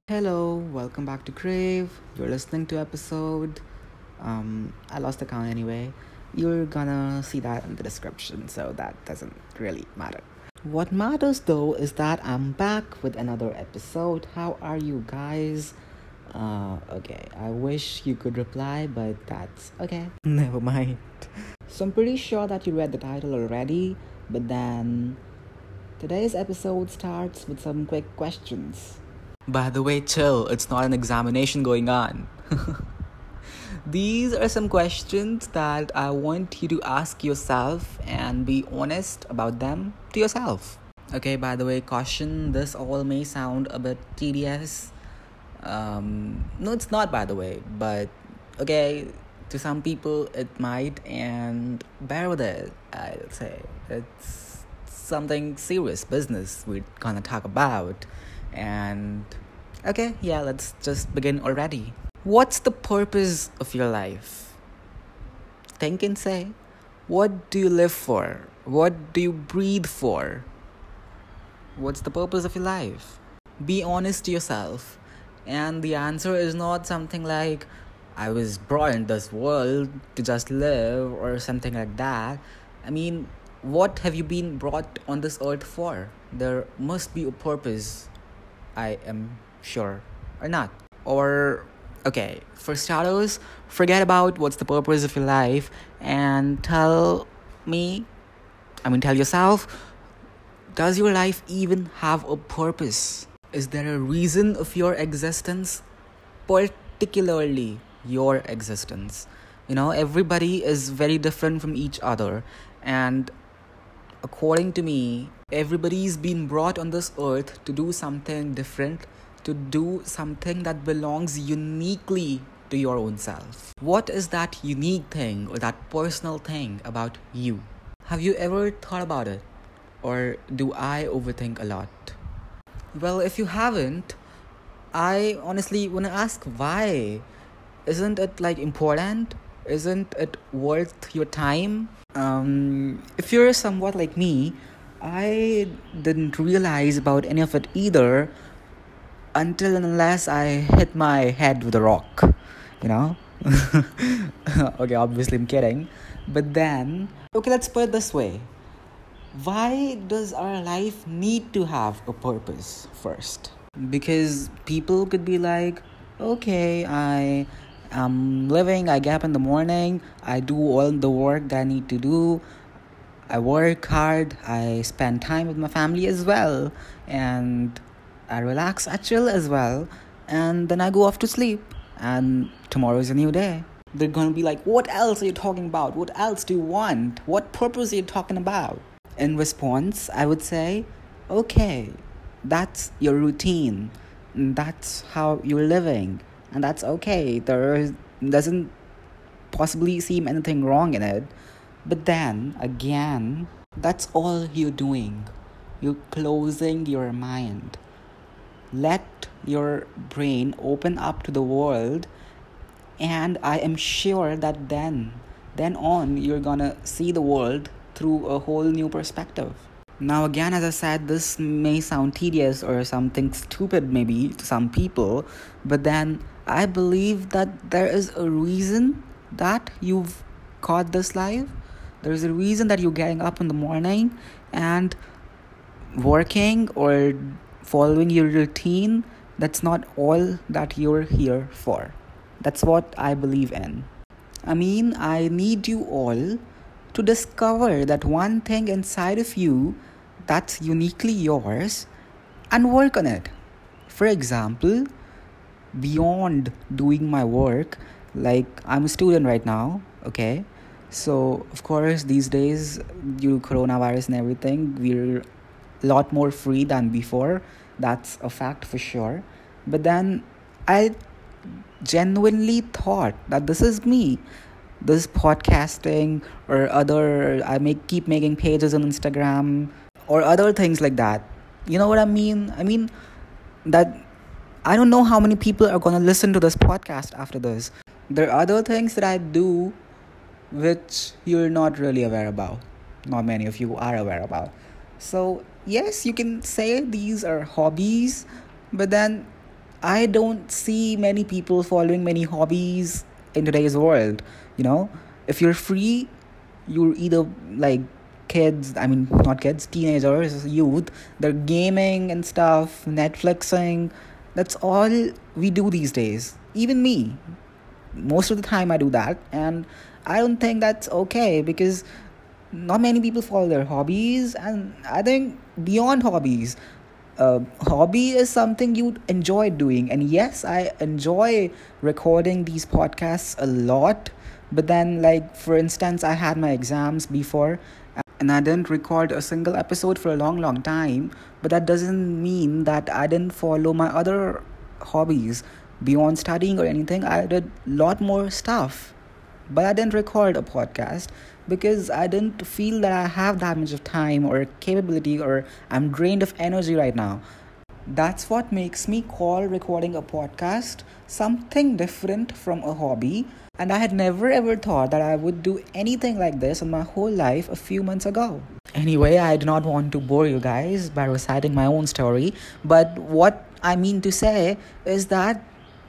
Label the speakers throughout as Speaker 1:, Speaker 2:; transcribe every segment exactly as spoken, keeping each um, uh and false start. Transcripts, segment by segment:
Speaker 1: Hello, welcome back to Crave. You're listening to episode. Um, I lost the count anyway. You're gonna see that in the description, so that doesn't really matter. What matters though is that I'm back with another episode. How are you guys? Uh, okay, I wish you could reply, but that's okay. Never mind. So I'm pretty sure that you read the title already, but then today's episode starts with some quick questions. By the way, chill, it's not an examination going on. These are some questions that I want you to ask yourself and be honest about them to yourself. Okay, by the way, caution, this all may sound a bit tedious. Um, no, it's not, by the way, but okay, to some people it might, and bear with it, I'll say. It's something serious business we're gonna talk about. And okay, yeah, let's just begin already. What's the purpose of your life? Think and say. What do you live for? What do you breathe for? What's the purpose of your life? Be honest to yourself. And the answer is not something like, I was brought in this world to just live or something like that. I mean, what have you been brought on this earth for? There must be a purpose, I am sure, or not. Or, okay, for starters, forget about what's the purpose of your life and tell me, I mean, tell yourself, does your life even have a purpose? Is there a reason of your existence? Particularly your existence. You know, everybody is very different from each other, and according to me, everybody's been brought on this earth to do something different, to do something that belongs uniquely to your own self. What is that unique thing or that personal thing about you? Have you ever thought about it? Or do I overthink a lot? Well, if you haven't, I honestly want to ask why. Isn't it like important? Isn't it worth your time? Um, if you're somewhat like me, I didn't realize about any of it either until and unless I hit my head with a rock, you know? Okay, obviously I'm kidding. But then, okay, let's put it this way. Why does our life need to have a purpose first? Because people could be like, okay, I am living, I get up in the morning, I do all the work that I need to do, I work hard, I spend time with my family as well, and I relax, I chill as well, and then I go off to sleep, and tomorrow is a new day. They're gonna be like, what else are you talking about? What else do you want? What purpose are you talking about? In response, I would say, okay, that's your routine. That's how you're living. And that's okay. There doesn't possibly seem anything wrong in it. But then, again, that's all you're doing. You're closing your mind. Let your brain open up to the world. And I am sure that then, then on, you're gonna see the world through a whole new perspective. Now again, as I said, this may sound tedious or something stupid maybe to some people, but then I believe that there is a reason that you've got this life. There's a reason that you're getting up in the morning and working or following your routine. That's not all that you're here for. That's what I believe in. I mean, I need you all to discover that one thing inside of you that's uniquely yours and work on it. For example, beyond doing my work, like I'm a student right now, okay? So, of course, these days, due to coronavirus and everything, we're a lot more free than before. That's a fact for sure. But then I genuinely thought that this is me. This podcasting or other, I make keep making pages on Instagram or other things like that. You know what I mean? I mean that I don't know how many people are gonna listen to this podcast after this. There are other things that I do which you're not really aware about. Not many of you are aware about. So yes, you can say these are hobbies, but then I don't see many people following many hobbies in today's world. You know, if you're free, you're either like kids, I mean, not kids, teenagers, youth, they're gaming and stuff, Netflixing. That's all we do these days. Even me. Most of the time I do that. And I don't think that's okay because not many people follow their hobbies. And I think beyond hobbies, uh, hobby is something you enjoy doing. And yes, I enjoy recording these podcasts a lot. But then, like, for instance, I had my exams before and I didn't record a single episode for a long, long time. But that doesn't mean that I didn't follow my other hobbies beyond studying or anything. I did a lot more stuff. But I didn't record a podcast because I didn't feel that I have that much of time or capability, or I'm drained of energy right now. That's what makes me call recording a podcast something different from a hobby. And I had never ever thought that I would do anything like this in my whole life a few months ago. Anyway, I do not want to bore you guys by reciting my own story. But what I mean to say is that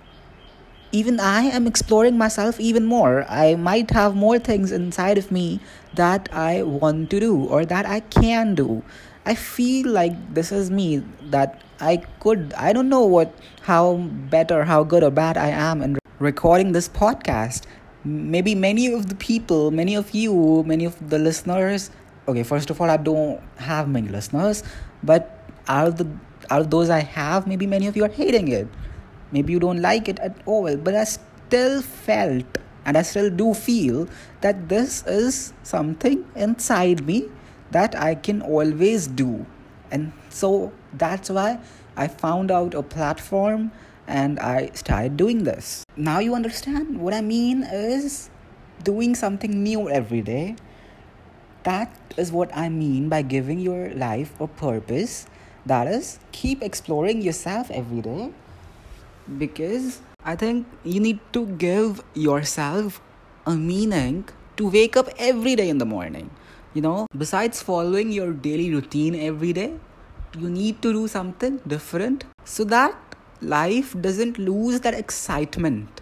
Speaker 1: even I am exploring myself even more. I might have more things inside of me that I want to do or that I can do. I feel like this is me, that I could, I don't know what, how better, how good or bad I am in recording this podcast. Maybe many of the people, many of you, many of the listeners, okay, first of all, I don't have many listeners, but out of the, out of those I have, maybe many of you are hating it. Maybe you don't like it at all, but I still felt and I still do feel that this is something inside me that I can always do. And so that's why I found out a platform and I started doing this. Now you understand what I mean is doing something new every day. That is what I mean by giving your life a purpose. That is, keep exploring yourself every day. Because I think you need to give yourself a meaning to wake up every day in the morning. You know, besides following your daily routine every day, you need to do something different so that life doesn't lose that excitement.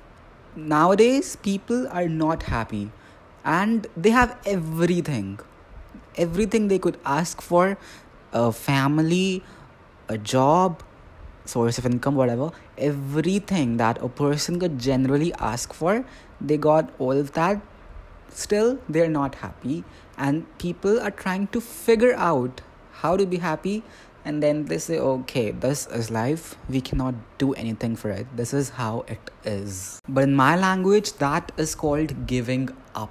Speaker 1: Nowadays, people are not happy and they have everything. Everything they could ask for, a family, a job, source of income, whatever, everything that a person could generally ask for, they got all of that. Still, they're not happy, and people are trying to figure out how to be happy, and then they say, okay, this is life, we cannot do anything for it, this is how it is. But in my language, that is called giving up.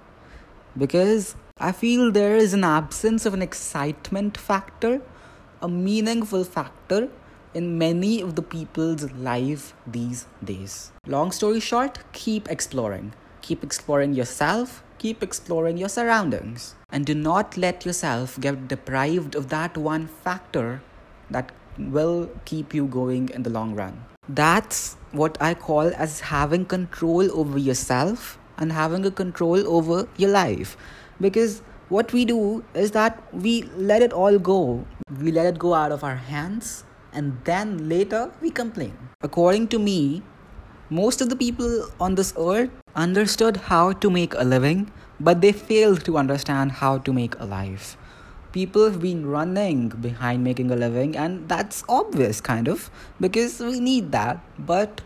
Speaker 1: Because I feel there is an absence of an excitement factor, a meaningful factor in many of the people's life these days. Long story short, keep exploring. Keep exploring yourself, keep exploring your surroundings. And do not let yourself get deprived of that one factor that will keep you going in the long run. That's what I call as having control over yourself and having a control over your life. Because what we do is that we let it all go. We let it go out of our hands. And then later we complain. According to me, most of the people on this earth understood how to make a living, but they failed to understand how to make a life. People have been running behind making a living, and that's obvious, kind of, because we need that. But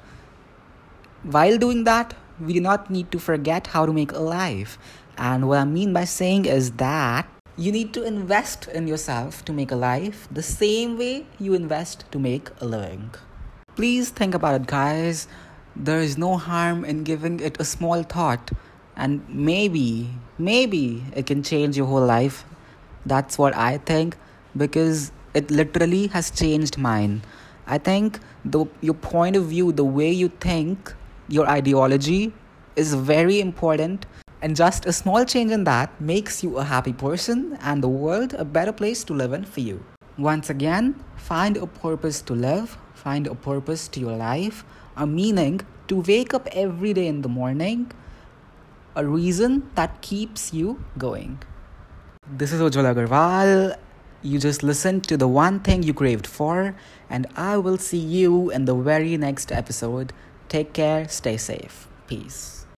Speaker 1: while doing that, we do not need to forget how to make a life. And what I mean by saying is that you need to invest in yourself to make a life the same way you invest to make a living. Please think about it, guys. There is no harm in giving it a small thought. And maybe, maybe it can change your whole life. That's what I think, because it literally has changed mine. I think the your point of view, the way you think, your ideology is very important. And just a small change in that makes you a happy person and the world a better place to live in for you. Once again, find a purpose to live, find a purpose to your life, a meaning to wake up every day in the morning, a reason that keeps you going. This is Ujjwal Agarwal, You just listened to the one thing you craved for, and I will see you in the very next episode. Take care, stay safe. Peace.